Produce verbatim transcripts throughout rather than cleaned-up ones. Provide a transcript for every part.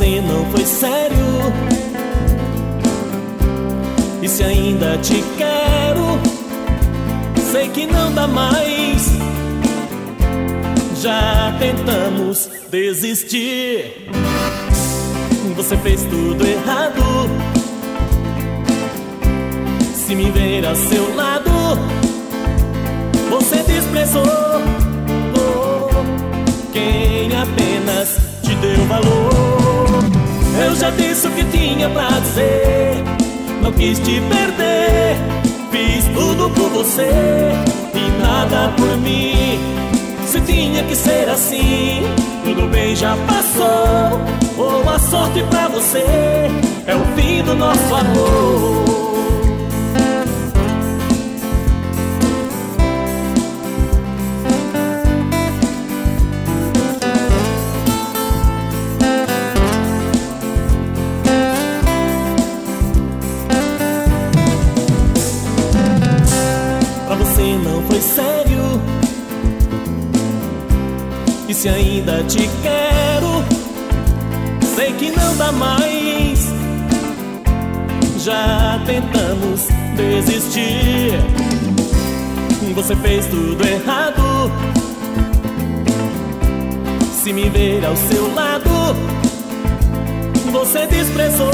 você não foi sério. E se ainda te quero, sei que não dá mais. Já tentamos desistir. Você fez tudo errado. Se me ver a seu lado, você desprezou quem apenas te deu valor. Eu já disse o que tinha pra dizer, não quis te perder. Fiz tudo por você e nada por mim. Se tinha que ser assim, tudo bem, já passou. Boa sorte pra você, é o fim do nosso amor. Pra você não foi sério. E se ainda te quero, sei que não dá mais. Já tentamos desistir. Você fez tudo errado. Se me ver ao seu lado, você desprezou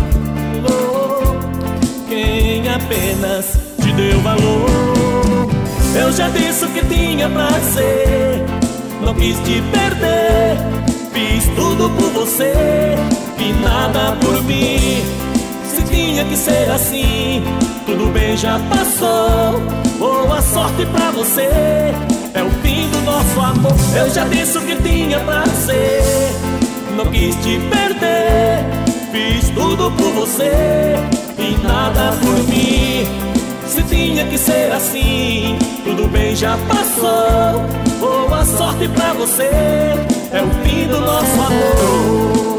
quem apenas te deu valor. Eu já disse o que tinha pra dizer, não quis te perder. Fiz tudo por você e nada por mim. Se tinha que ser assim, tudo bem, já passou. Boa sorte pra você, é o fim do nosso amor. Eu já disse o que tinha pra dizer, não quis te perder. Fiz tudo por você e nada por mim. Se tinha que ser assim, tudo bem, já passou. Boa sorte pra você, é o fim do nosso amor.